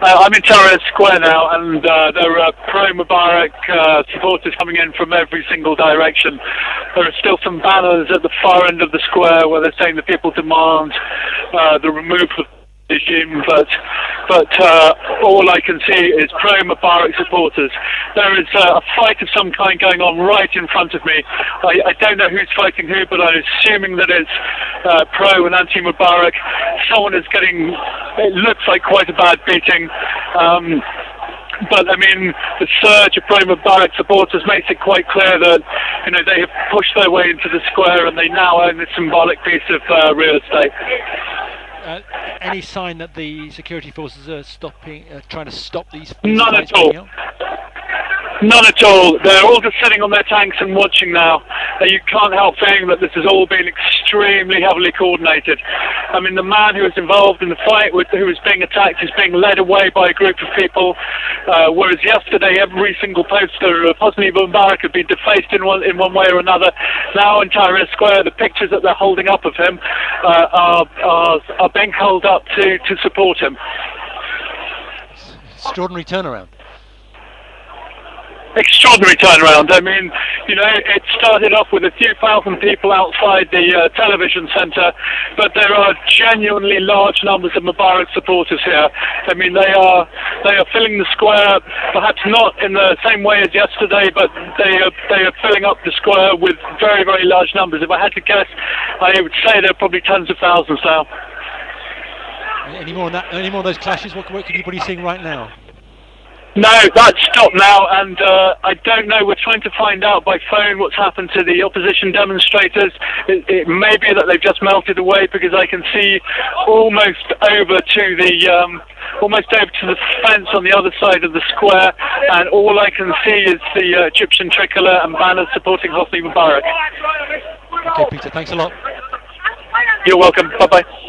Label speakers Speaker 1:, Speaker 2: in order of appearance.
Speaker 1: I'm in Tahrir Square now, and there are pro-Mubarak supporters coming in from every single direction. There are still some banners at the far end of the square where they're saying the people demand the removal of the regime, but all I can see is pro-Mubarak supporters. There is a fight of some kind going on right in front of me. I don't know who's fighting who, but I'm assuming that it's pro and anti-Mubarak. Someone is getting, it looks like quite a bad beating. But I mean, the surge of pro-Mubarak supporters makes it quite clear that, you know, they have pushed their way into the square and they now own this symbolic piece of real estate.
Speaker 2: Any sign that the security forces are trying to stop these?
Speaker 1: None at all. None at all. They're all just sitting on their tanks and watching now. You can't help saying that this has all been extremely heavily coordinated. I mean, the man who was involved in the fight, who was being attacked, is being led away by a group of people, whereas yesterday every single poster of Hosni Mubarak had been defaced in one way or another. Now in Tahrir Square, the pictures that they're holding up of him are being held up to support him.
Speaker 2: Extraordinary turnaround.
Speaker 1: Extraordinary turnaround. I mean, you know, it started off with a few thousand people outside the television centre, but there are genuinely large numbers of Mubarak supporters here. I mean, they are filling the square, perhaps not in the same way as yesterday, but they are filling up the square with very, very large numbers. If I had to guess, I would say there are probably tens of thousands now.
Speaker 2: Any more of those clashes? What can you be seeing right now?
Speaker 1: No, that's stopped now, and I don't know. We're trying to find out by phone what's happened to the opposition demonstrators. It may be that they've just melted away, because I can see almost over to the fence on the other side of the square, and all I can see is the Egyptian tricolour and banners supporting Hosni Mubarak.
Speaker 2: Okay, Peter, thanks a lot.
Speaker 1: You're welcome. Bye-bye.